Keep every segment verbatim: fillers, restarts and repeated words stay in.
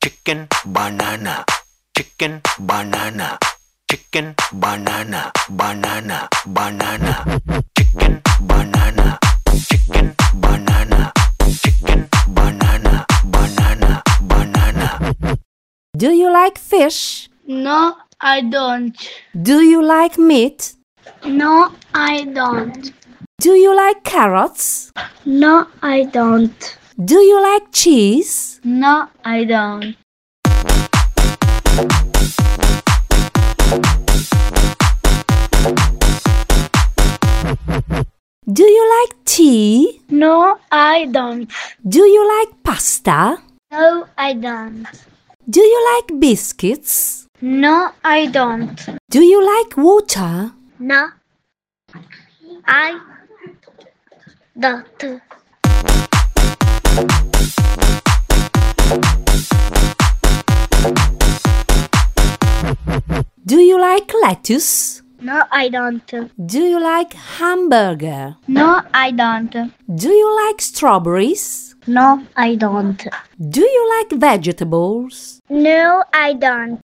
chicken, banana, chicken, banana, chicken, banana, banana, banana, chicken, banana, chicken, banana, chicken, banana, banana, banana. Do you like fish? No, I don't. Do you like meat? No, I don't. Do you like carrots? No, I don't. Do you like cheese? No, I don't. Do you like tea? No, I don't. Do you like pasta? No, I don't. Do you like biscuits? No, I don't. Do you like water? No, I don't. Do you like lettuce? No, I don't. Do you like hamburger? No, I don't. Do you like strawberries? No, I don't. Do you like vegetables? No, I don't.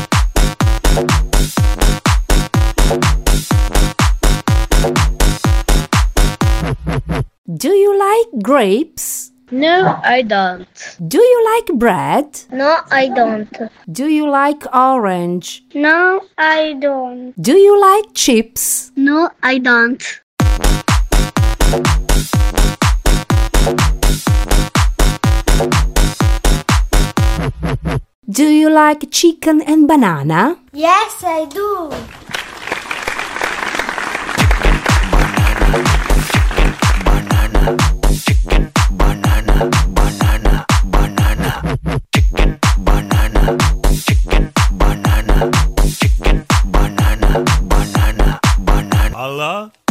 Do you like grapes? No, I don't. Do you like bread? No, I don't. Do you like orange? No, I don't. Do you like chips? No, I don't. Do you like chicken and banana? Yes, I do. Chicken, banana, banana, banana, chicken, banana, chicken, banana, chicken, banana, banana, banana. Allah